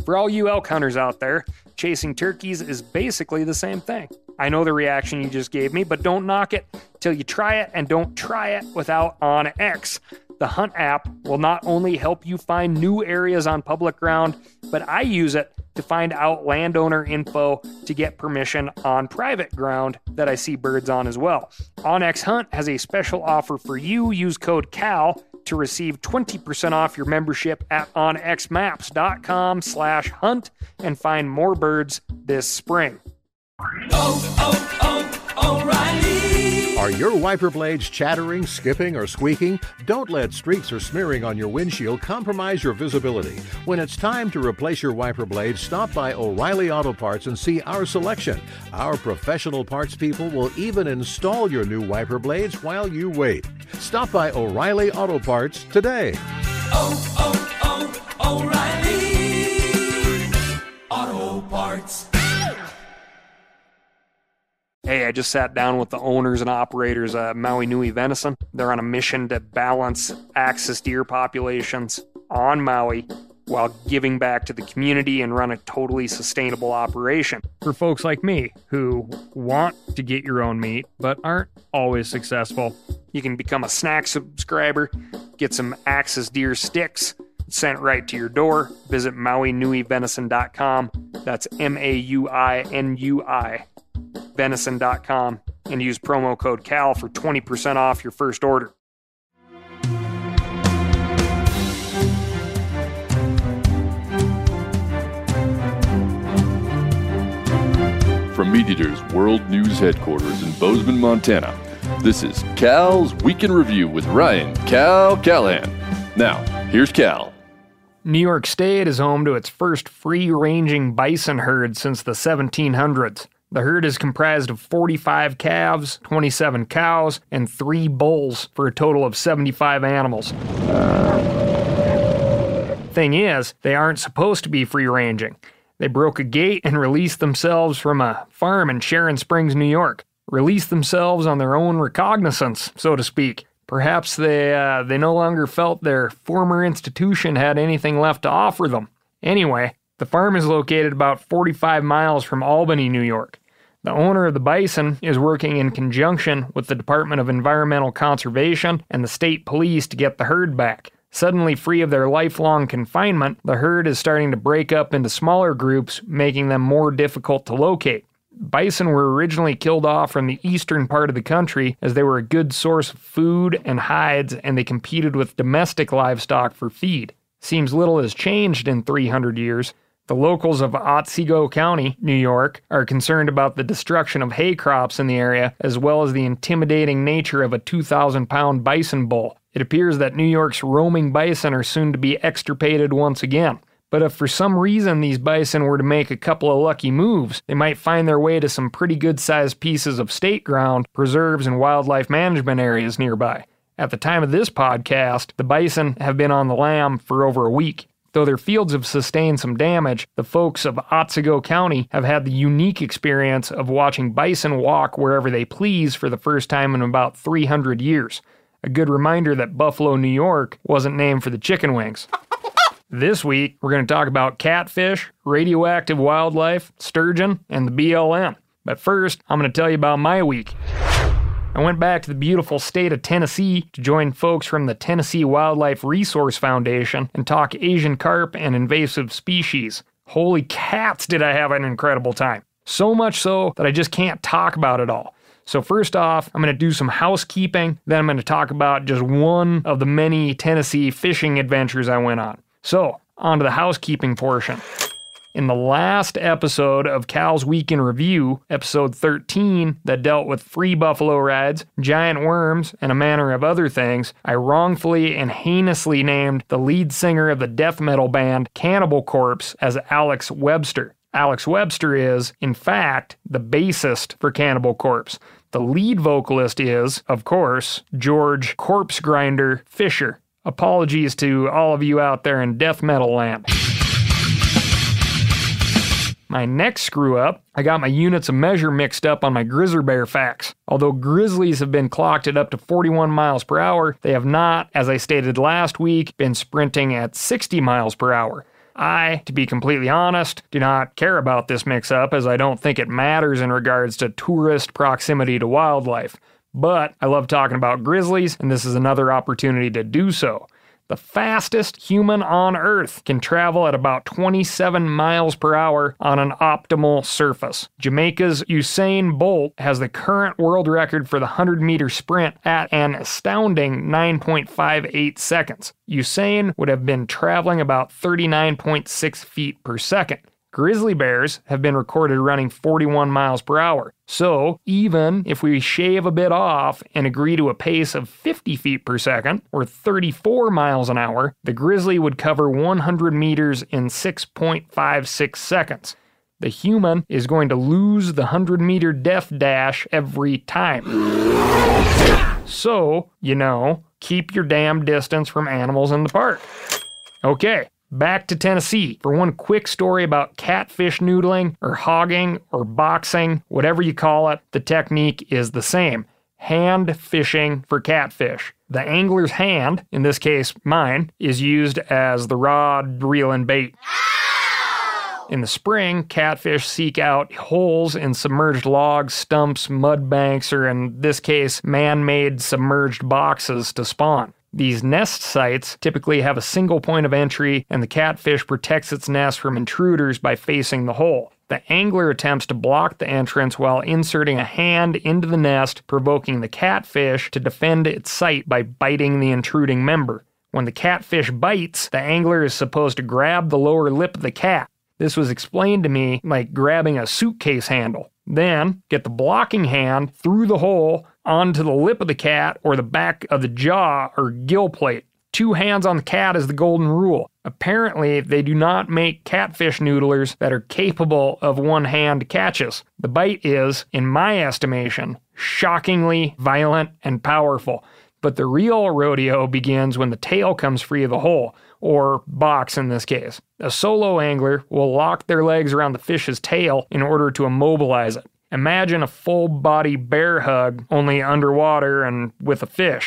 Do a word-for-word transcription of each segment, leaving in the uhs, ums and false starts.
For all you elk hunters out there, chasing turkeys is basically the same thing. I know the reaction you just gave me, but don't knock it till you try it, and don't try it without OnX. The Hunt app will not only help you find new areas on public ground, but I use it to find out landowner info to get permission on private ground that I see birds on as well. OnX Hunt has a special offer for you. Use code CAL to receive twenty percent off your membership at onxmaps.com slash hunt and find more birds this spring. Oh, oh, oh, O'Reilly! Are your wiper blades chattering, skipping, or squeaking? Don't let streaks or smearing on your windshield compromise your visibility. When it's time to replace your wiper blades, stop by O'Reilly Auto Parts and see our selection. Our professional parts people will even install your new wiper blades while you wait. Stop by O'Reilly Auto Parts today. Oh, oh, oh, O'Reilly Auto Parts. Hey, I just sat down with the owners and operators of Maui Nui Venison. They're on a mission to balance axis deer populations on Maui while giving back to the community and run a totally sustainable operation. For folks like me who want to get your own meat but aren't always successful, you can become a snack subscriber, get some axis deer sticks sent right to your door. Visit maui nui venison dot com. That's M A U I N U I. venison dot com, and use promo code CAL for twenty percent off your first order. From MeatEater's World News Headquarters in Bozeman, Montana, this is Cal's Week in Review with Ryan Cal Callahan. Now, here's Cal. New York State is home to its first free-ranging bison herd since the seventeen hundreds. The herd is comprised of forty-five calves, twenty-seven cows, and three bulls for a total of seventy-five animals. Thing is, they aren't supposed to be free-ranging. They broke a gate and released themselves from a farm in Sharon Springs, New York. Released themselves on their own recognizance, so to speak. Perhaps they, uh, they no longer felt their former institution had anything left to offer them. Anyway, the farm is located about forty-five miles from Albany, New York. The owner of the bison is working in conjunction with the Department of Environmental Conservation and the state police to get the herd back. Suddenly free of their lifelong confinement, the herd is starting to break up into smaller groups, making them more difficult to locate. Bison were originally killed off from the eastern part of the country as they were a good source of food and hides, and they competed with domestic livestock for feed. Seems little has changed in three hundred years. The locals of Otsego County, New York, are concerned about the destruction of hay crops in the area, as well as the intimidating nature of a two thousand pound bison bull. It appears that New York's roaming bison are soon to be extirpated once again. But if for some reason these bison were to make a couple of lucky moves, they might find their way to some pretty good-sized pieces of state ground, preserves, and wildlife management areas nearby. At the time of this podcast, the bison have been on the lam for over a week. Though their fields have sustained some damage, the folks of Otsego County have had the unique experience of watching bison walk wherever they please for the first time in about three hundred years. A good reminder that Buffalo, New York wasn't named for the chicken wings. This week, we're going to talk about catfish, radioactive wildlife, sturgeon, and the B L M. But first, I'm going to tell you about my week. I went back to the beautiful state of Tennessee to join folks from the Tennessee Wildlife Resource Foundation and talk Asian carp and invasive species. Holy cats, did I have an incredible time. So much so that I just can't talk about it all. So first off, I'm going to do some housekeeping, then I'm going to talk about just one of the many Tennessee fishing adventures I went on. So, on to the housekeeping portion. In the last episode of Cal's Week in Review, episode thirteen, that dealt with free buffalo rides, giant worms, and a manner of other things, I wrongfully and heinously named the lead singer of the death metal band Cannibal Corpse as Alex Webster. Alex Webster is, in fact, the bassist for Cannibal Corpse. The lead vocalist is, of course, George Corpse Grinder Fisher. Apologies to all of you out there in death metal land. My next screw up, I got my units of measure mixed up on my grizzly bear facts. Although grizzlies have been clocked at up to forty-one miles per hour, they have not, as I stated last week, been sprinting at sixty miles per hour. I, to be completely honest, do not care about this mix-up as I don't think it matters in regards to tourist proximity to wildlife. But I love talking about grizzlies, and this is another opportunity to do so. The fastest human on Earth can travel at about twenty-seven miles per hour on an optimal surface. Jamaica's Usain Bolt has the current world record for the one hundred meter sprint at an astounding nine point five eight seconds. Usain would have been traveling about thirty-nine point six feet per second. Grizzly bears have been recorded running forty-one miles per hour. So, even if we shave a bit off and agree to a pace of fifty feet per second, or thirty-four miles an hour, the grizzly would cover one hundred meters in six point five six seconds. The human is going to lose the one hundred meter death dash every time. So, you know, keep your damn distance from animals in the park. Okay. Back to Tennessee for one quick story about catfish noodling, or hogging, or boxing, whatever you call it, the technique is the same. Hand fishing for catfish. The angler's hand, in this case mine, is used as the rod, reel, and bait. In the spring, catfish seek out holes in submerged logs, stumps, mud banks, or in this case, man-made submerged boxes to spawn. These nest sites typically have a single point of entry, and the catfish protects its nest from intruders by facing the hole. The angler attempts to block the entrance while inserting a hand into the nest, provoking the catfish to defend its site by biting the intruding member. When the catfish bites, the angler is supposed to grab the lower lip of the cat. This was explained to me like grabbing a suitcase handle. Then, get the blocking hand through the hole onto the lip of the cat or the back of the jaw or gill plate. Two hands on the cat is the golden rule. Apparently, they do not make catfish noodlers that are capable of one-hand catches. The bite is, in my estimation, shockingly violent and powerful. But the real rodeo begins when the tail comes free of the hole, or box in this case. A solo angler will lock their legs around the fish's tail in order to immobilize it. Imagine a full-body bear hug, only underwater and with a fish.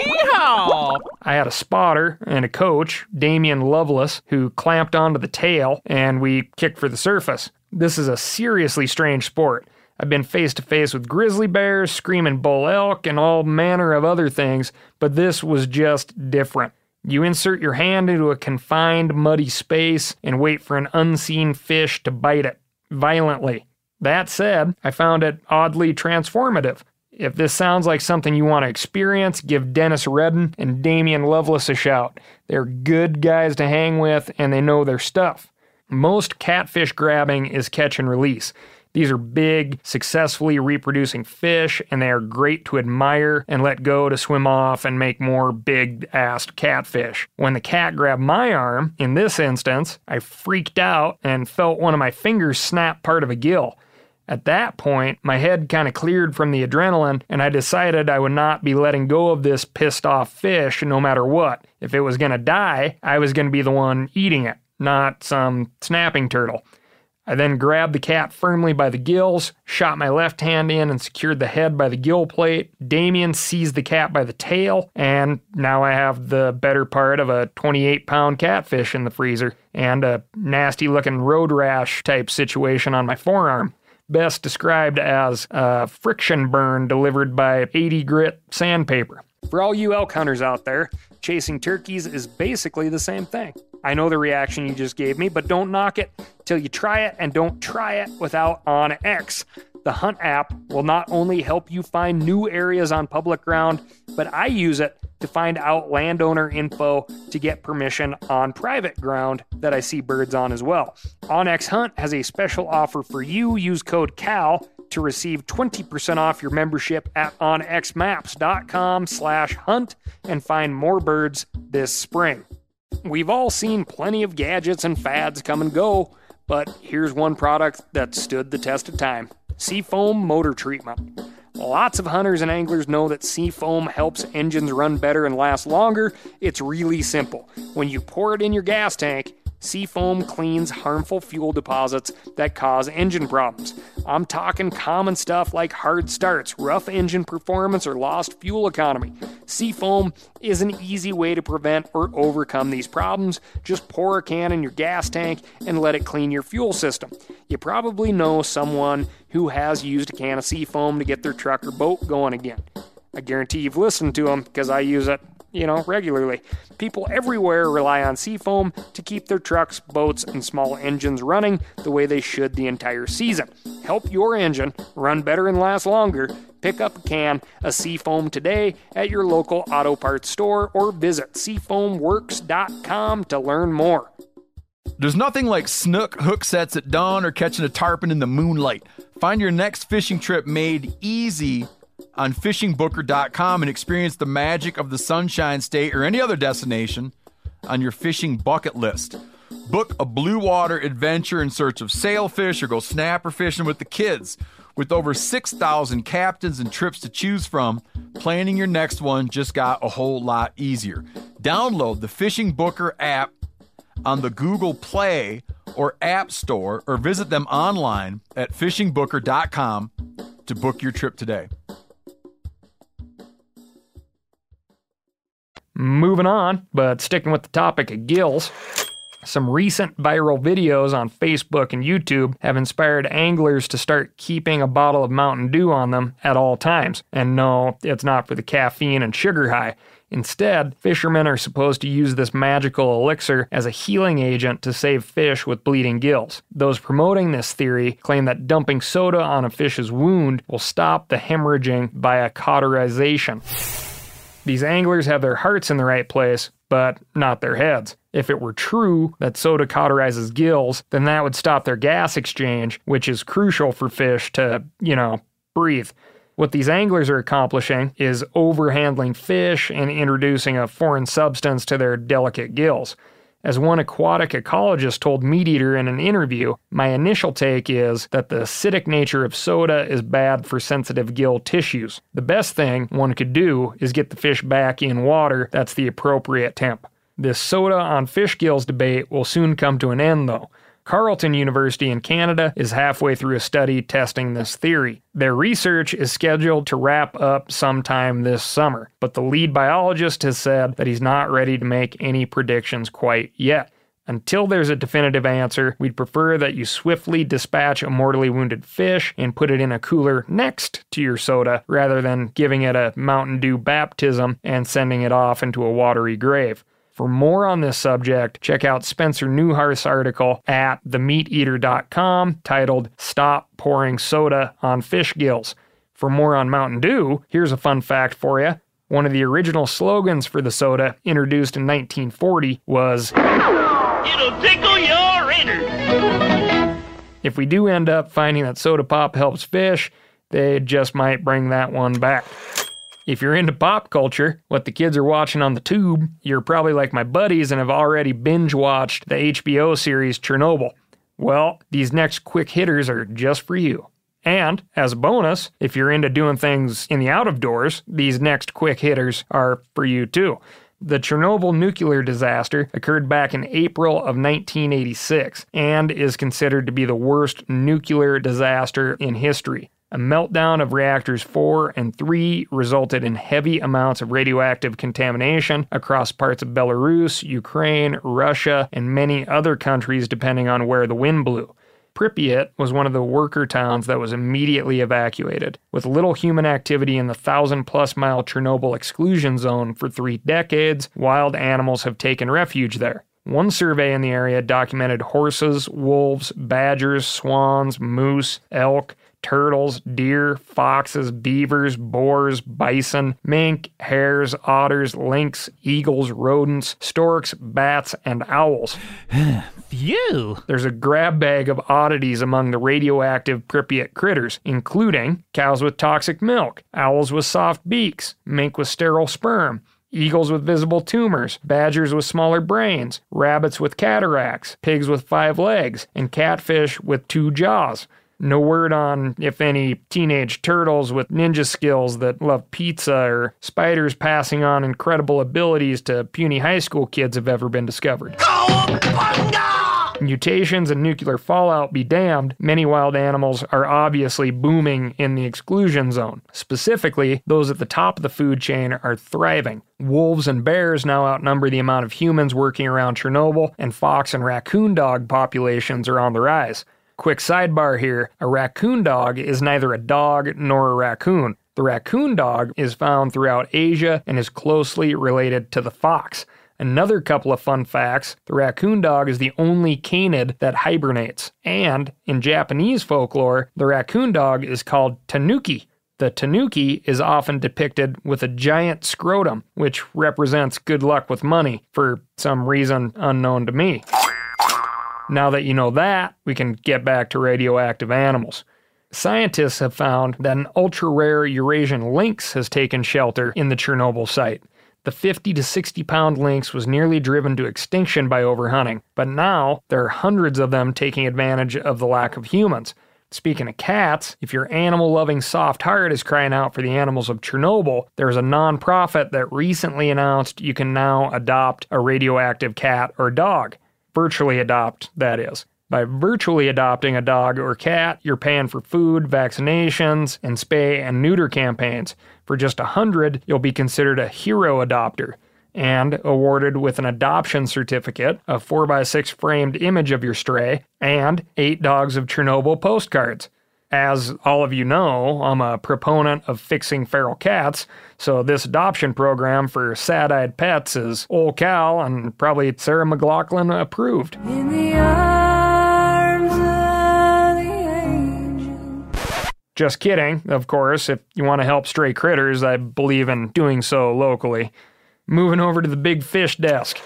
Yeehaw! I had a spotter and a coach, Damian Lovelace, who clamped onto the tail, and we kicked for the surface. This is a seriously strange sport. I've been face-to-face with grizzly bears, screaming bull elk, and all manner of other things, but this was just different. You insert your hand into a confined, muddy space and wait for an unseen fish to bite it, violently. That said, I found it oddly transformative. If this sounds like something you want to experience, give Dennis Redden and Damian Lovelace a shout. They're good guys to hang with, and they know their stuff. Most catfish grabbing is catch and release. These are big, successfully reproducing fish, and they are great to admire and let go to swim off and make more big-assed catfish. When the cat grabbed my arm, in this instance, I freaked out and felt one of my fingers snap part of a gill. At that point, my head kind of cleared from the adrenaline, and I decided I would not be letting go of this pissed-off fish no matter what. If it was going to die, I was going to be the one eating it, not some snapping turtle. I then grabbed the cat firmly by the gills, shot my left hand in and secured the head by the gill plate. Damian seized the cat by the tail, and now I have the better part of a twenty-eight pound catfish in the freezer, and a nasty-looking road rash type situation on my forearm. Best described as a friction burn delivered by eighty grit sandpaper. For all you elk hunters out there, chasing turkeys is basically the same thing. I know the reaction you just gave me, but don't knock it till you try it, and don't try it without OnX. The Hunt app will not only help you find new areas on public ground, but I use it to find out landowner info to get permission on private ground that I see birds on as well. OnX Hunt has a special offer for you. Use code CAL to receive twenty percent off your membership at onxmaps.com slash hunt and find more birds this spring. We've all seen plenty of gadgets and fads come and go, but here's one product that stood the test of time. Seafoam Motor Treatment. Lots of hunters and anglers know that Seafoam helps engines run better and last longer. It's really simple. When you pour it in your gas tank, Seafoam cleans harmful fuel deposits that cause engine problems. I'm talking common stuff like hard starts, rough engine performance, or lost fuel economy. Seafoam is an easy way to prevent or overcome these problems. Just pour a can in your gas tank and let it clean your fuel system. You probably know someone who has used a can of Seafoam to get their truck or boat going again. I guarantee you've listened to them because I use it, you know, regularly. People everywhere rely on Seafoam to keep their trucks, boats, and small engines running the way they should the entire season. Help your engine run better and last longer. Pick up a can of Seafoam today at your local auto parts store or visit seafoam works dot com to learn more. There's nothing like snook hook sets at dawn or catching a tarpon in the moonlight. Find your next fishing trip made easy on fishing booker dot com and experience the magic of the Sunshine State or any other destination on your fishing bucket list. Book a blue water adventure in search of sailfish or go snapper fishing with the kids. With over six thousand captains and trips to choose from, planning your next one just got a whole lot easier. Download the Fishing Booker app on the Google Play or App Store or visit them online at fishing booker dot com to book your trip today. Moving on, but sticking with the topic of gills, some recent viral videos on Facebook and YouTube have inspired anglers to start keeping a bottle of Mountain Dew on them at all times. And no, it's not for the caffeine and sugar high. Instead, fishermen are supposed to use this magical elixir as a healing agent to save fish with bleeding gills. Those promoting this theory claim that dumping soda on a fish's wound will stop the hemorrhaging via cauterization. These anglers have their hearts in the right place, but not their heads. If it were true that soda cauterizes gills, then that would stop their gas exchange, which is crucial for fish to, you know, breathe. What these anglers are accomplishing is overhandling fish and introducing a foreign substance to their delicate gills. As one aquatic ecologist told MeatEater in an interview, my initial take is that the acidic nature of soda is bad for sensitive gill tissues. The best thing one could do is get the fish back in water that's the appropriate temp. This soda on fish gills debate will soon come to an end, though. Carleton University in Canada is halfway through a study testing this theory. Their research is scheduled to wrap up sometime this summer, but the lead biologist has said that he's not ready to make any predictions quite yet. Until there's a definitive answer, we'd prefer that you swiftly dispatch a mortally wounded fish and put it in a cooler next to your soda, rather than giving it a Mountain Dew baptism and sending it off into a watery grave. For more on this subject, check out Spencer Newhart's article at the meat eater dot com titled Stop Pouring Soda on Fish Gills. For more on Mountain Dew, here's a fun fact for you. One of the original slogans for the soda, introduced in nineteen forty, was, "It'll tickle your innards." If we do end up finding that soda pop helps fish, they just might bring that one back. If you're into pop culture, what the kids are watching on the tube, you're probably like my buddies and have already binge-watched the H B O series Chernobyl. Well, these next quick hitters are just for you. And, as a bonus, if you're into doing things in the out-of-doors, these next quick hitters are for you too. The Chernobyl nuclear disaster occurred back in April of nineteen eighty-six and is considered to be the worst nuclear disaster in history. A meltdown of reactors four and three resulted in heavy amounts of radioactive contamination across parts of Belarus, Ukraine, Russia, and many other countries depending on where the wind blew. Pripyat was one of the worker towns that was immediately evacuated. With little human activity in the thousand-plus mile Chernobyl exclusion zone for three decades, wild animals have taken refuge there. One survey in the area documented horses, wolves, badgers, swans, moose, elk, turtles, deer, foxes, beavers, boars, bison, mink, hares, otters, lynx, eagles, rodents, storks, bats, and owls. Phew! There's a grab bag of oddities among the radioactive Pripyat critters, including cows with toxic milk, owls with soft beaks, mink with sterile sperm, eagles with visible tumors, badgers with smaller brains, rabbits with cataracts, pigs with five legs, and catfish with two jaws. No word on if any teenage turtles with ninja skills that love pizza or spiders passing on incredible abilities to puny high school kids have ever been discovered. Mutations and nuclear fallout be damned, many wild animals are obviously booming in the exclusion zone. Specifically, those at the top of the food chain are thriving. Wolves and bears now outnumber the amount of humans working around Chernobyl, and fox and raccoon dog populations are on the rise. Quick sidebar here, a raccoon dog is neither a dog nor a raccoon. The raccoon dog is found throughout Asia and is closely related to the fox. Another couple of fun facts, the raccoon dog is the only canid that hibernates. And, in Japanese folklore, the raccoon dog is called tanuki. The tanuki is often depicted with a giant scrotum, which represents good luck with money, for some reason unknown to me. Now that you know that, we can get back to radioactive animals. Scientists have found that an ultra-rare Eurasian lynx has taken shelter in the Chernobyl site. The fifty to sixty pound lynx was nearly driven to extinction by overhunting, but now there are hundreds of them taking advantage of the lack of humans. Speaking of cats, if your animal-loving soft heart is crying out for the animals of Chernobyl, there's a non-profit that recently announced you can now adopt a radioactive cat or dog. Virtually adopt, that is. By virtually adopting a dog or cat, you're paying for food, vaccinations, and spay and neuter campaigns. For just a hundred, you'll be considered a hero adopter and awarded with an adoption certificate, a four by six framed image of your stray, and eight Dogs of Chernobyl postcards. As all of you know, I'm a proponent of fixing feral cats, so this adoption program for sad-eyed pets is Old Cal and probably Sarah McLachlan approved. In the arms of the angel. Just kidding, of course. If you want to help stray critters, I believe in doing so locally. Moving over to the big fish desk.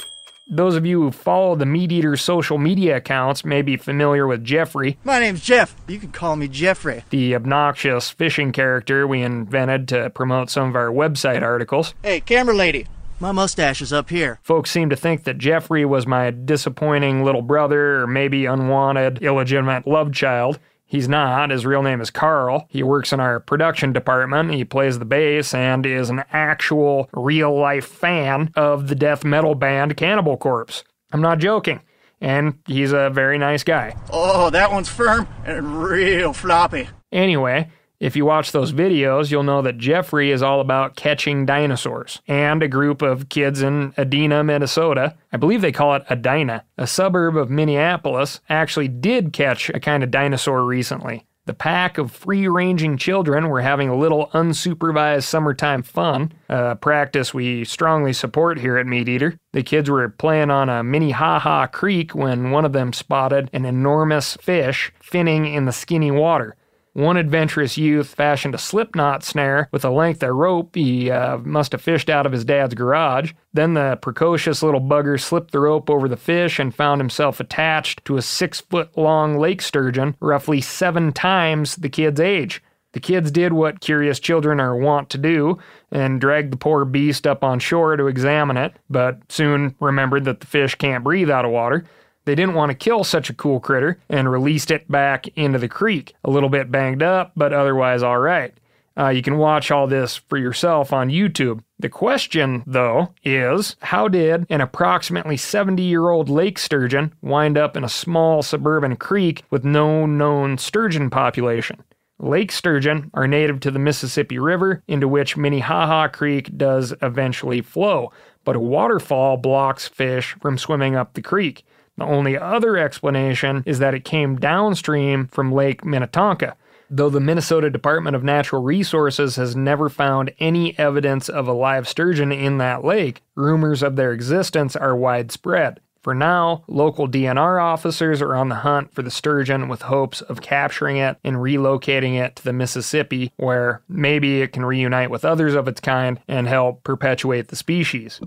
Those of you who follow the Meat Eater's social media accounts may be familiar with Jeffrey. My name's Jeff. You can call me Jeffrey. The obnoxious fishing character we invented to promote some of our website articles. Hey, camera lady. My mustache is up here. Folks seem to think that Jeffrey was my disappointing little brother or maybe unwanted, illegitimate love child. He's not. His real name is Carl. He works in our production department. He plays the bass and is an actual real-life fan of the death metal band Cannibal Corpse. I'm not joking. And he's a very nice guy. Oh, that one's firm and real floppy. Anyway, if you watch those videos, you'll know that Jeffrey is all about catching dinosaurs. And a group of kids in Edina, Minnesota, I believe they call it Edina, a suburb of Minneapolis, actually did catch a kind of dinosaur recently. The pack of free-ranging children were having a little unsupervised summertime fun, a practice we strongly support here at Meat Eater. The kids were playing on a Minnehaha Creek when one of them spotted an enormous fish finning in the skinny water. One adventurous youth fashioned a slipknot snare with a length of rope he uh, must have fished out of his dad's garage. Then the precocious little bugger slipped the rope over the fish and found himself attached to a six-foot-long lake sturgeon, roughly seven times the kid's age. The kids did what curious children are wont to do and dragged the poor beast up on shore to examine it, but soon remembered that the fish can't breathe out of water. They didn't want to kill such a cool critter and released it back into the creek. A little bit banged up, but otherwise all right. Uh, you can watch all this for yourself on YouTube. The question, though, is how did an approximately seventy-year-old lake sturgeon wind up in a small suburban creek with no known sturgeon population? Lake sturgeon are native to the Mississippi River, into which Minnehaha Creek does eventually flow, but a waterfall blocks fish from swimming up the creek. The only other explanation is that it came downstream from Lake Minnetonka. Though the Minnesota Department of Natural Resources has never found any evidence of a live sturgeon in that lake, rumors of their existence are widespread. For now, local D N R officers are on the hunt for the sturgeon with hopes of capturing it and relocating it to the Mississippi, where maybe it can reunite with others of its kind and help perpetuate the species.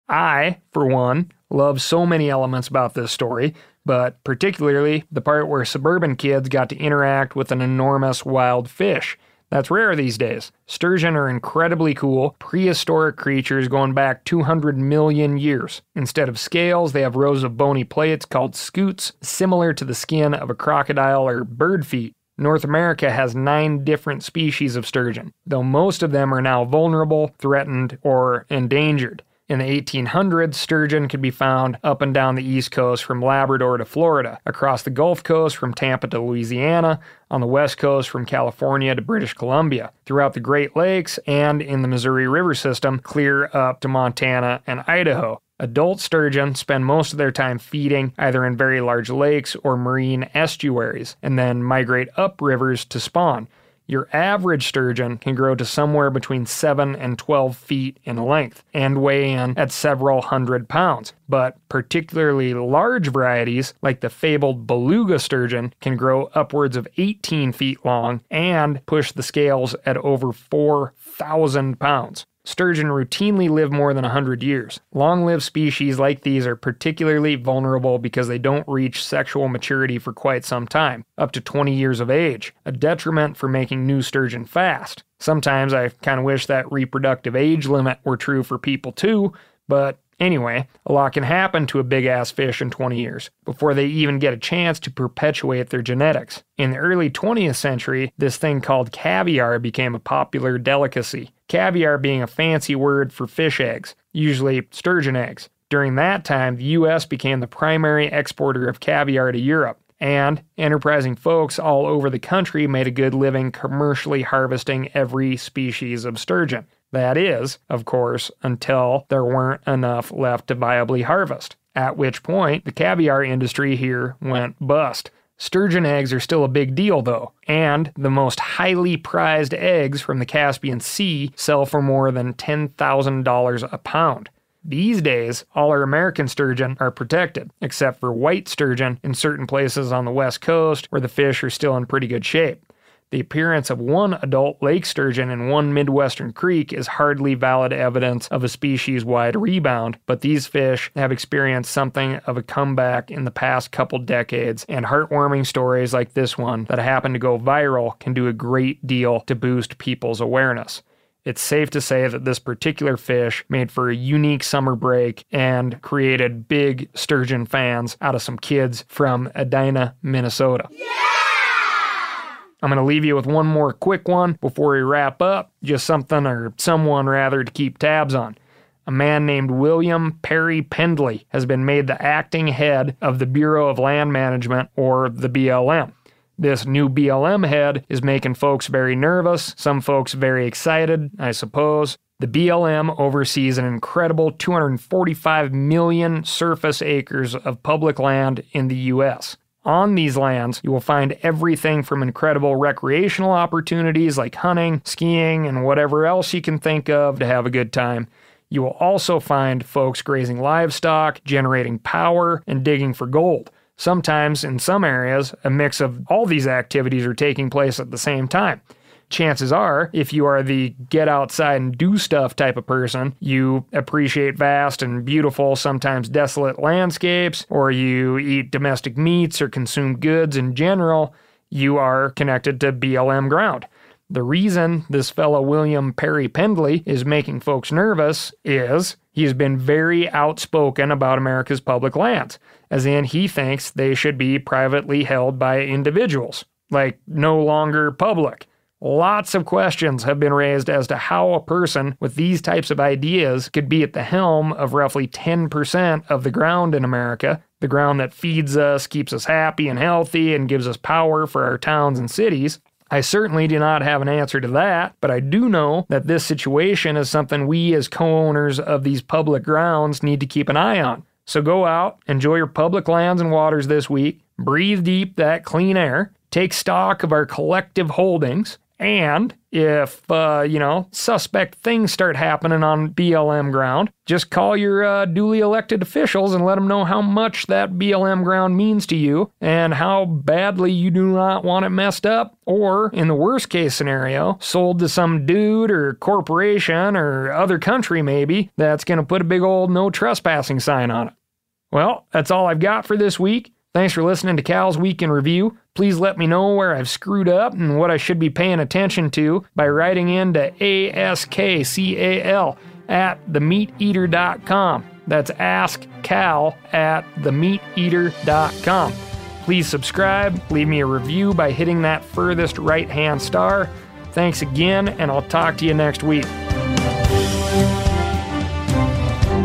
I, for one, love so many elements about this story, but particularly the part where suburban kids got to interact with an enormous wild fish. That's rare these days. Sturgeon are incredibly cool, prehistoric creatures going back two hundred million years. Instead of scales, they have rows of bony plates called scutes, similar to the skin of a crocodile or bird feet. North America has nine different species of sturgeon, though most of them are now vulnerable, threatened, or endangered. In the eighteen hundreds, sturgeon could be found up and down the East Coast from Labrador to Florida, across the Gulf Coast from Tampa to Louisiana, on the West Coast from California to British Columbia, throughout the Great Lakes, and in the Missouri River system clear up to Montana and Idaho. Adult sturgeon spend most of their time feeding either in very large lakes or marine estuaries, and then migrate up rivers to spawn. Your average sturgeon can grow to somewhere between seven and twelve feet in length and weigh in at several hundred pounds. But particularly large varieties, like the fabled beluga sturgeon, can grow upwards of eighteen feet long and push the scales at over four thousand pounds. Sturgeon routinely live more than one hundred years. Long-lived species like these are particularly vulnerable because they don't reach sexual maturity for quite some time, up to twenty years of age, a detriment for making new sturgeon fast. Sometimes I kind of wish that reproductive age limit were true for people too, but anyway, a lot can happen to a big-ass fish in twenty years before they even get a chance to perpetuate their genetics. In the early twentieth century, this thing called caviar became a popular delicacy. Caviar being a fancy word for fish eggs, usually sturgeon eggs. During that time, the U S became the primary exporter of caviar to Europe, and enterprising folks all over the country made a good living commercially harvesting every species of sturgeon. That is, of course, until there weren't enough left to viably harvest, at which point the caviar industry here went bust. Sturgeon eggs are still a big deal, though, and the most highly prized eggs from the Caspian Sea sell for more than ten thousand dollars a pound. These days, all our American sturgeon are protected, except for white sturgeon in certain places on the West Coast where the fish are still in pretty good shape. The appearance of one adult lake sturgeon in one Midwestern creek is hardly valid evidence of a species-wide rebound, but these fish have experienced something of a comeback in the past couple decades, and heartwarming stories like this one that happen to go viral can do a great deal to boost people's awareness. It's safe to say that this particular fish made for a unique summer break and created big sturgeon fans out of some kids from Edina, Minnesota. Yeah! I'm going to leave you with one more quick one before we wrap up, just something or someone rather to keep tabs on. A man named William Perry Pendley has been made the acting head of the Bureau of Land Management, or the B L M. This new B L M head is making folks very nervous, some folks very excited, I suppose. The B L M oversees an incredible two hundred forty-five million surface acres of public land in the U S On these lands, you will find everything from incredible recreational opportunities like hunting, skiing, and whatever else you can think of to have a good time. You will also find folks grazing livestock, generating power, and digging for gold. Sometimes, in some areas, a mix of all these activities are taking place at the same time. Chances are, if you are the get outside and do stuff type of person, you appreciate vast and beautiful, sometimes desolate landscapes, or you eat domestic meats or consume goods in general, you are connected to B L M ground. The reason this fellow William Perry Pendley is making folks nervous is he's been very outspoken about America's public lands, as in he thinks they should be privately held by individuals, like no longer public. Lots of questions have been raised as to how a person with these types of ideas could be at the helm of roughly ten percent of the ground in America, the ground that feeds us, keeps us happy and healthy, and gives us power for our towns and cities. I certainly do not have an answer to that, but I do know that this situation is something we as co-owners of these public grounds need to keep an eye on. So go out, enjoy your public lands and waters this week, breathe deep that clean air, take stock of our collective holdings, and if, uh, you know, suspect things start happening on B L M ground, just call your uh, duly elected officials and let them know how much that B L M ground means to you and how badly you do not want it messed up, or, in the worst case scenario, sold to some dude or corporation or other country maybe that's going to put a big old no trespassing sign on it. Well, that's all I've got for this week. Thanks for listening to Cal's Week in Review. Please let me know where I've screwed up and what I should be paying attention to by writing in to A S K C A L at the meat eater dot com. That's Ask Cal at the meat eater dot com. Please subscribe, leave me a review by hitting that furthest right-hand star. Thanks again, and I'll talk to you next week.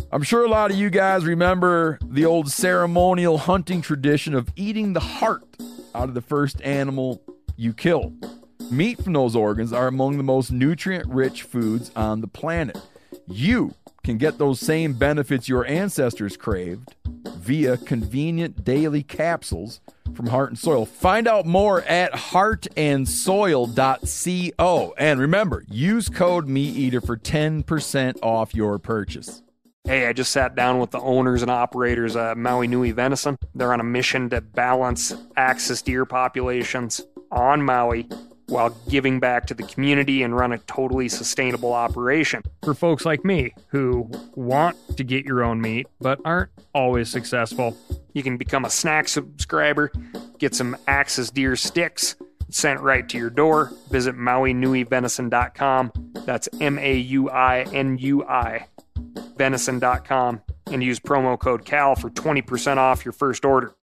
I'm sure a lot of you guys remember the old ceremonial hunting tradition of eating the heart out of the first animal you kill. Meat from those organs are among the most nutrient-rich foods on the planet. You can get those same benefits your ancestors craved via convenient daily capsules from Heart and Soil. Find out more at heart and soil dot co. And remember, use code MeatEater for ten percent off your purchase. Hey, I just sat down with the owners and operators of Maui Nui Venison. They're on a mission to balance axis deer populations on Maui while giving back to the community and run a totally sustainable operation. For folks like me who want to get your own meat but aren't always successful, you can become a snack subscriber, get some axis deer sticks sent right to your door. Visit maui nui venison dot com. That's M A U I N U I venison dot com, and use promo code C A L for twenty percent off your first order.